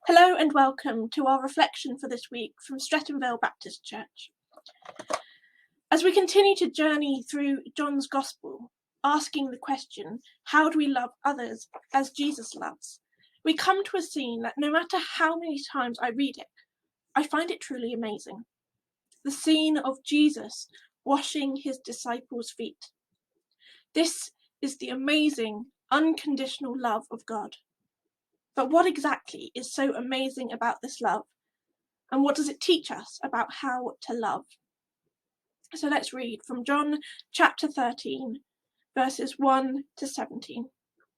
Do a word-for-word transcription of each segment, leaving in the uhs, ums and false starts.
Hello and welcome to our reflection for this week from Streatham Vale Baptist Church. As we continue to journey through John's Gospel, asking the question, how do we love others as Jesus loves, we come to a scene that no matter how many times I read it, I find it truly amazing. The scene of Jesus washing his disciples' feet. This is the amazing, unconditional love of God. But what exactly is so amazing about this love? And what does it teach us about how to love? So let's read from John chapter thirteen, verses one to seventeen.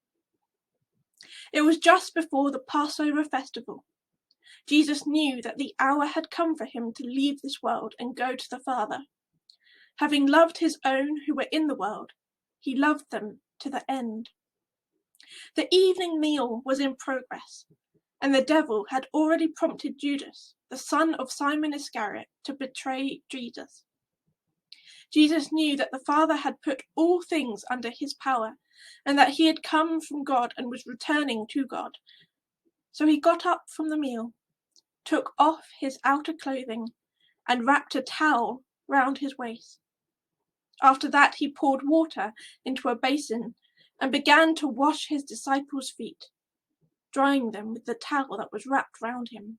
It was just before the Passover festival. Jesus knew that the hour had come for him to leave this world and go to the Father. Having loved his own who were in the world, he loved them to the end. The evening meal was in progress, and the devil had already prompted Judas, the son of Simon Iscariot, to betray Jesus. Jesus knew that the Father had put all things under his power, and that he had come from God and was returning to God. So he got up from the meal, took off his outer clothing, and wrapped a towel round his waist. After that he poured water into a basin and began to wash his disciples' feet, drying them with the towel that was wrapped round him.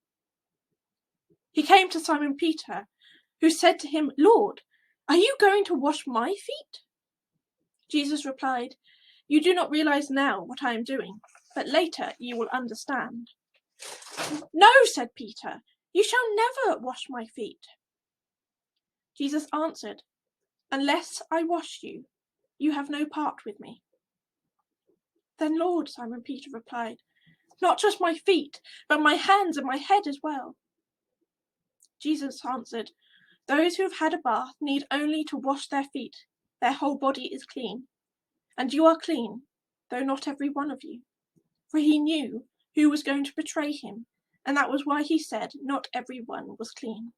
He came to Simon Peter, who said to him, "Lord, are you going to wash my feet?" Jesus replied, "You do not realize now what I am doing, but later you will understand." "No," said Peter, "you shall never wash my feet." Jesus answered, "Unless I wash you, you have no part with me." "Then, Lord," Simon Peter replied, "not just my feet, but my hands and my head as well." Jesus answered, "Those who have had a bath need only to wash their feet. Their whole body is clean. And you are clean, though not every one of you." For he knew who was going to betray him, and that was why he said not every one was clean.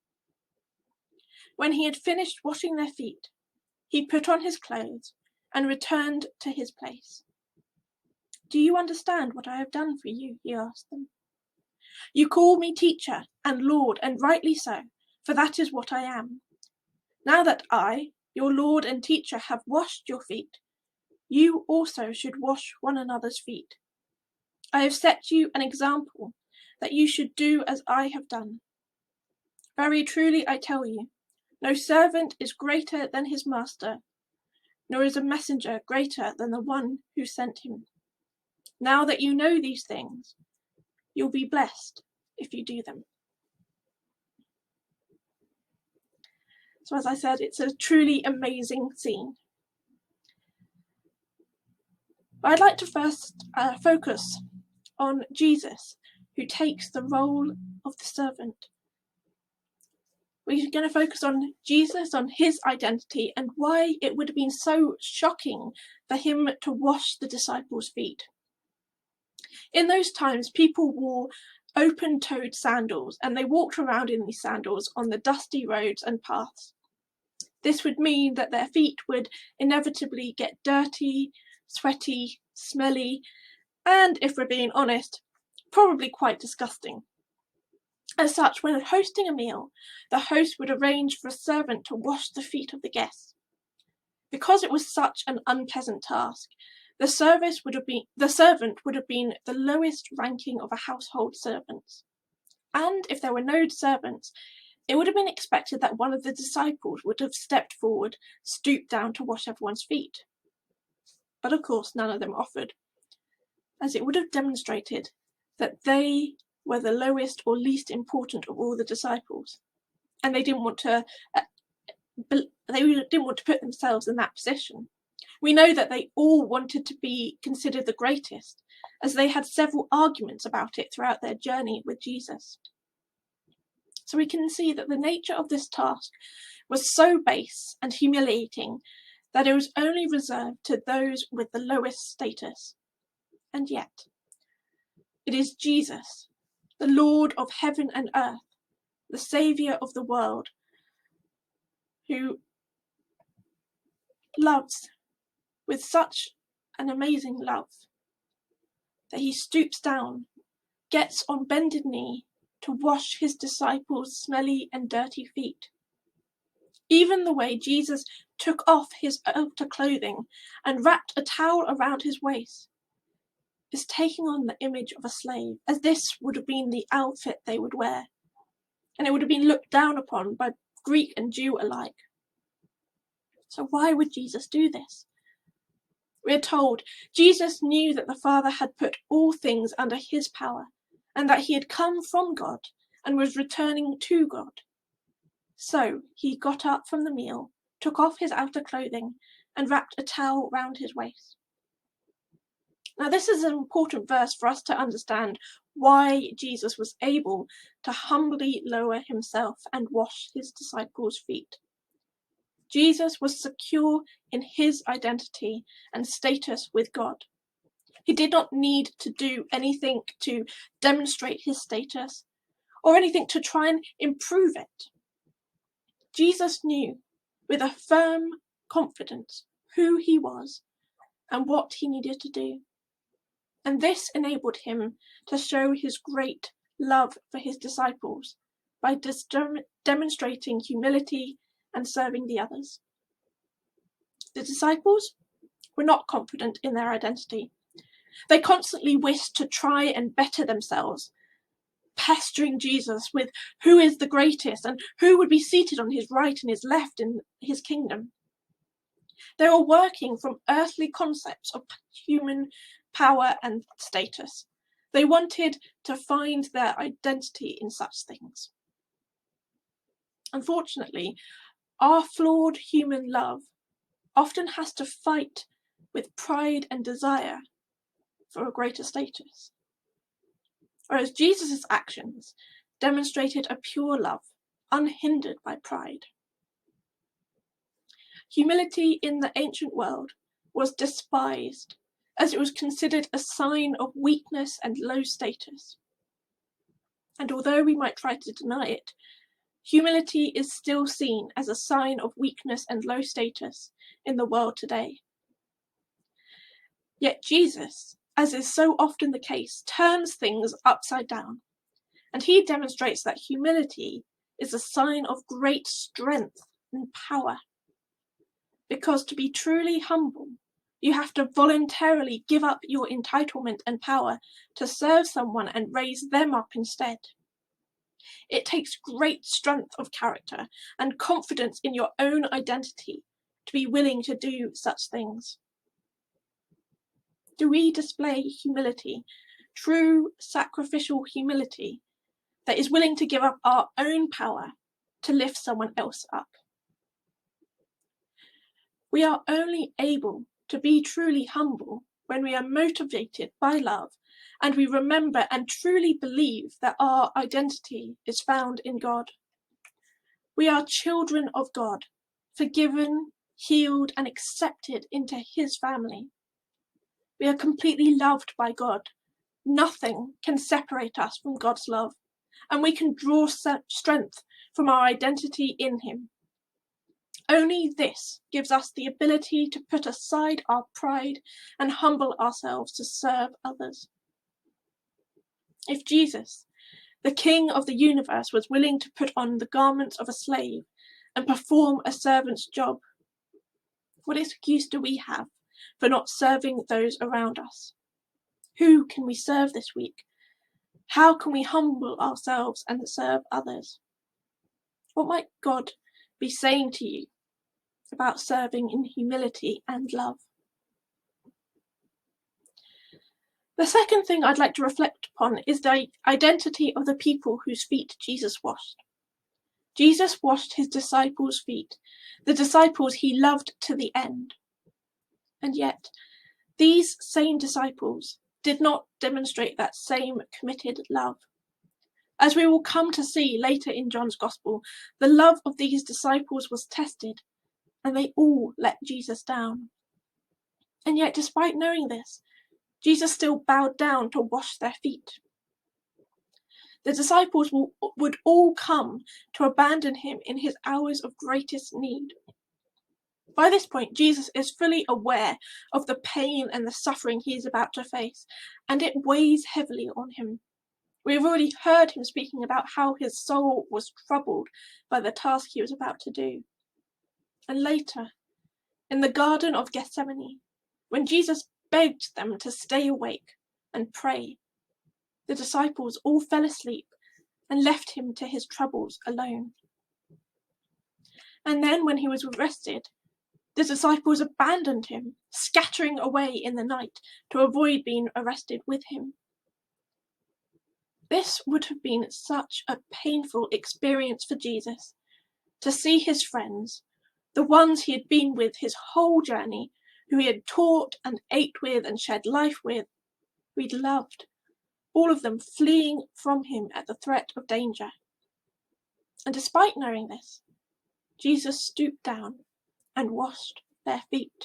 When he had finished washing their feet, he put on his clothes and returned to his place. "Do you understand what I have done for you?" he asked them. "You call me teacher and Lord, and rightly so, for that is what I am. Now that I, your Lord and teacher, have washed your feet, you also should wash one another's feet. I have set you an example that you should do as I have done. Very truly I tell you, no servant is greater than his master, nor is a messenger greater than the one who sent him. Now that you know these things, you'll be blessed if you do them." So as I said, it's a truly amazing scene. But I'd like to first uh, focus on Jesus, who takes the role of the servant. We're going to focus on Jesus, on his identity, and why it would have been so shocking for him to wash the disciples' feet. In those times, people wore open-toed sandals, and they walked around in these sandals on the dusty roads and paths. This would mean that their feet would inevitably get dirty, sweaty, smelly, and, if we're being honest, probably quite disgusting. As such, when hosting a meal, the host would arrange for a servant to wash the feet of the guests. Because it was such an unpleasant task, the service would have been the servant would have been the lowest ranking of a household servants. And if there were no servants, it would have been expected that one of the disciples would have stepped forward, stooped down to wash everyone's feet. But of course, none of them offered, as it would have demonstrated that they were the lowest or least important of all the disciples, and they didn't want to uh, they didn't want to put themselves in that position. We know that they all wanted to be considered the greatest, as they had several arguments about it throughout their journey with Jesus. So we can see that the nature of this task was so base and humiliating that it was only reserved to those with the lowest status. And yet, it is Jesus, the Lord of heaven and earth, the Saviour of the world, who loves with such an amazing love that he stoops down gets on bended knee to wash his disciples' smelly and dirty feet. Even the way Jesus took off his outer clothing and wrapped a towel around his waist is taking on the image of a slave, as this would have been the outfit they would wear, and it would have been looked down upon by Greek and Jew alike. So why would Jesus do this? We are told Jesus knew that the Father had put all things under his power, and that he had come from God and was returning to God. So he got up from the meal, took off his outer clothing, and wrapped a towel round his waist. Now, this is an important verse for us to understand why Jesus was able to humbly lower himself and wash his disciples' feet. Jesus was secure in his identity and status with God. He did not need to do anything to demonstrate his status or anything to try and improve it. Jesus knew with a firm confidence who he was and what he needed to do. And this enabled him to show his great love for his disciples by dis- demonstrating humility and serving the others. The disciples were not confident in their identity. They constantly wished to try and better themselves, pestering Jesus with who is the greatest and who would be seated on his right and his left in his kingdom. They were working from earthly concepts of human power and status. They wanted to find their identity in such things. Unfortunately, our flawed human love often has to fight with pride and desire for a greater status. Whereas Jesus' actions demonstrated a pure love, unhindered by pride. Humility in the ancient world was despised, as it was considered a sign of weakness and low status. And although we might try to deny it, humility is still seen as a sign of weakness and low status in the world today. Yet Jesus, as is so often the case, turns things upside down, and he demonstrates that humility is a sign of great strength and power. Because to be truly humble, you have to voluntarily give up your entitlement and power to serve someone and raise them up instead. It takes great strength of character and confidence in your own identity to be willing to do such things. Do we display humility, true sacrificial humility, that is willing to give up our own power to lift someone else up? We are only able to be truly humble when we are motivated by love and we remember and truly believe that our identity is found in God. We are children of God, forgiven, healed, and accepted into his family. We are completely loved by God. Nothing can separate us from God's love, and we can draw strength from our identity in him. Only this gives us the ability to put aside our pride and humble ourselves to serve others. If Jesus, the King of the universe, was willing to put on the garments of a slave and perform a servant's job, what excuse do we have for not serving those around us? Who can we serve this week? How can we humble ourselves and serve others? What might God be saying to you about serving in humility and love? The second thing I'd like to reflect upon is the identity of the people whose feet Jesus washed. Jesus washed his disciples' feet, the disciples he loved to the end. And yet, these same disciples did not demonstrate that same committed love. As we will come to see later in John's Gospel, the love of these disciples was tested, and they all let Jesus down. And yet, despite knowing this, Jesus still bowed down to wash their feet. The disciples will, would all come to abandon him in his hours of greatest need. By this point, Jesus is fully aware of the pain and the suffering he is about to face, and it weighs heavily on him. We have already heard him speaking about how his soul was troubled by the task he was about to do. And later, in the Garden of Gethsemane, when Jesus begged them to stay awake and pray, the disciples all fell asleep and left him to his troubles alone. And then when he was arrested, the disciples abandoned him, scattering away in the night to avoid being arrested with him. This would have been such a painful experience for Jesus, to see his friends, the ones he had been with his whole journey, who he had taught and ate with and shared life with, who he'd loved, all of them fleeing from him at the threat of danger. And despite knowing this, Jesus stooped down and washed their feet.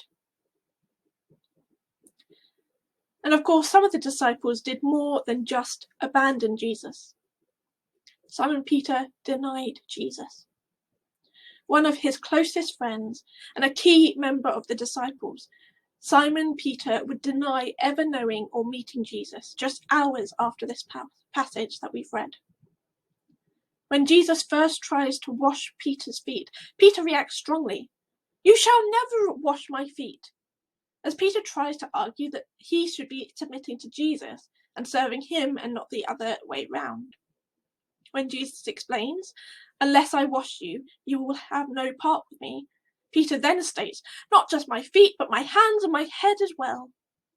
And of course, some of the disciples did more than just abandon Jesus. Simon Peter denied Jesus. One of his closest friends and a key member of the disciples, Simon Peter would deny ever knowing or meeting Jesus just hours after this passage that we've read. When Jesus first tries to wash Peter's feet, Peter reacts strongly. "You shall never wash my feet," as Peter tries to argue that he should be submitting to Jesus and serving him and not the other way round. When Jesus explains, "Unless I wash you, you will have no part with me," Peter then states, "Not just my feet, but my hands and my head as well."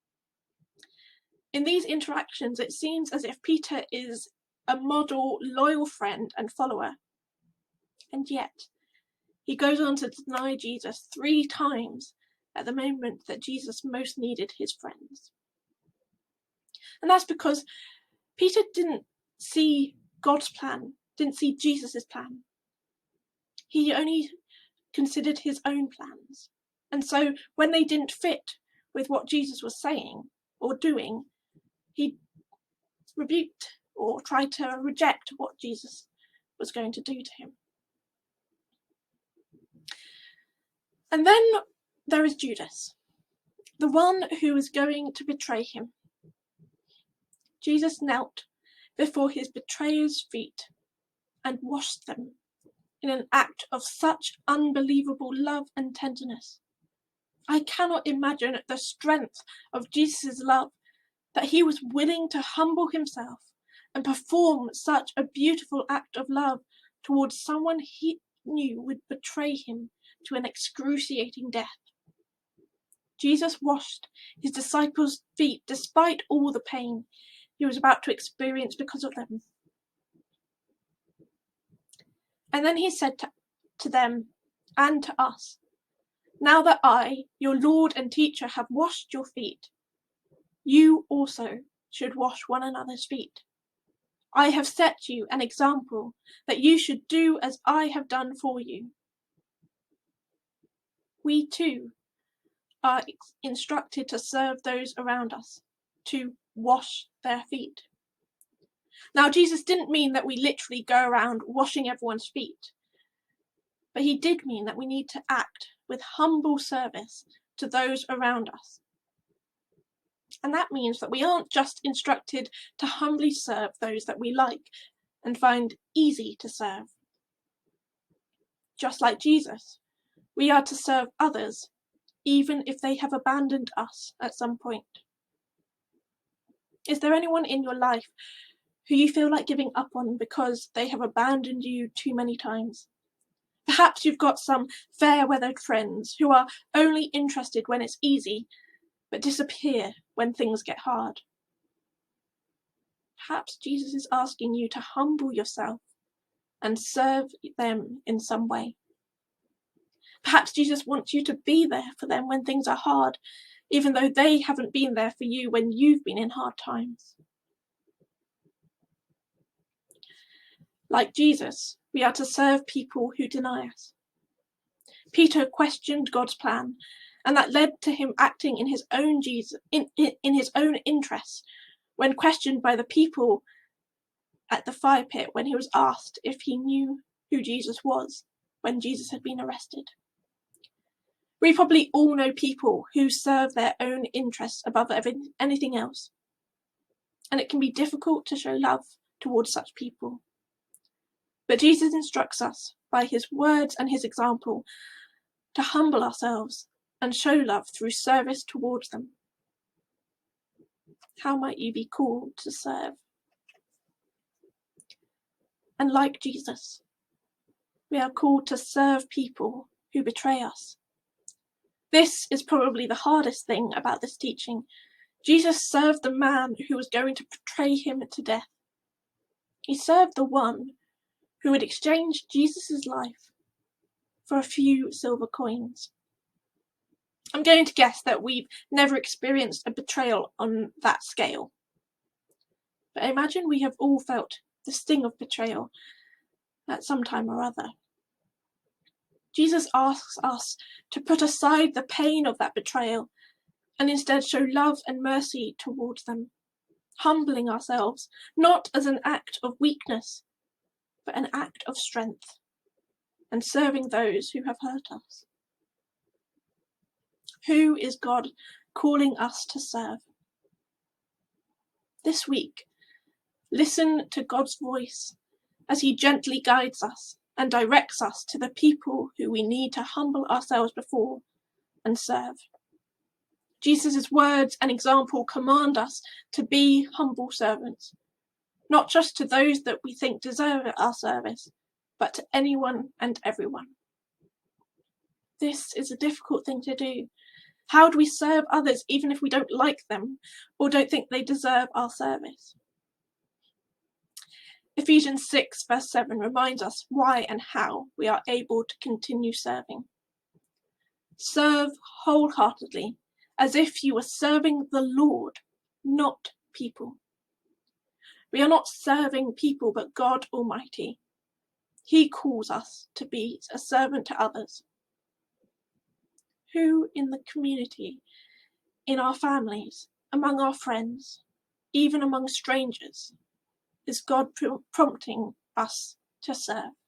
In these interactions, it seems as if Peter is a model, loyal friend and follower. And yet, he goes on to deny Jesus three times at the moment that Jesus most needed his friends. And that's because Peter didn't see God's plan, didn't see Jesus' plan. He only considered his own plans. And so when they didn't fit with what Jesus was saying or doing, he rebuked or tried to reject what Jesus was going to do to him. And then there is Judas, the one who was going to betray him. Jesus knelt before his betrayer's feet and washed them in an act of such unbelievable love and tenderness. I cannot imagine the strength of Jesus' love, that he was willing to humble himself and perform such a beautiful act of love towards someone he knew would betray him to an excruciating death. Jesus washed his disciples' feet despite all the pain he was about to experience because of them. And then he said to, to them and to us, "Now that I, your Lord and teacher, have washed your feet, you also should wash one another's feet. I have set you an example that you should do as I have done for you." We too are instructed to serve those around us, to wash their feet. Now, Jesus didn't mean that we literally go around washing everyone's feet, but he did mean that we need to act with humble service to those around us. And that means that we aren't just instructed to humbly serve those that we like and find easy to serve. Just like Jesus, we are to serve others, even if they have abandoned us at some point. Is there anyone in your life who you feel like giving up on because they have abandoned you too many times? Perhaps you've got some fair-weathered friends who are only interested when it's easy, but disappear when things get hard. Perhaps Jesus is asking you to humble yourself and serve them in some way. Perhaps Jesus wants you to be there for them when things are hard, even though they haven't been there for you when you've been in hard times. Like Jesus, we are to serve people who deny us. Peter questioned God's plan, and that led to him acting in his own Jesus, in, in, in his own interests, when questioned by the people at the fire pit when he was asked if he knew who Jesus was when Jesus had been arrested. We probably all know people who serve their own interests above anything else, and it can be difficult to show love towards such people. But Jesus instructs us by his words and his example to humble ourselves and show love through service towards them. How might you be called to serve? And like Jesus, we are called to serve people who betray us. This is probably the hardest thing about this teaching. Jesus served the man who was going to betray him to death. He served the one who would exchange Jesus' life for a few silver coins. I'm going to guess that we've never experienced a betrayal on that scale. But I imagine we have all felt the sting of betrayal at some time or other. Jesus asks us to put aside the pain of that betrayal and instead show love and mercy towards them, humbling ourselves, not as an act of weakness, but an act of strength, and serving those who have hurt us. Who is God calling us to serve? This week, listen to God's voice as he gently guides us and directs us to the people who we need to humble ourselves before and serve. Jesus' words and example command us to be humble servants, not just to those that we think deserve our service, but to anyone and everyone. This is a difficult thing to do. How do we serve others even if we don't like them or don't think they deserve our service? Ephesians six verse seven reminds us why and how we are able to continue serving. Serve wholeheartedly, as if you were serving the Lord, not people. We are not serving people, but God Almighty. He calls us to be a servant to others. Who in the community, in our families, among our friends, even among strangers, is God prompting us to serve?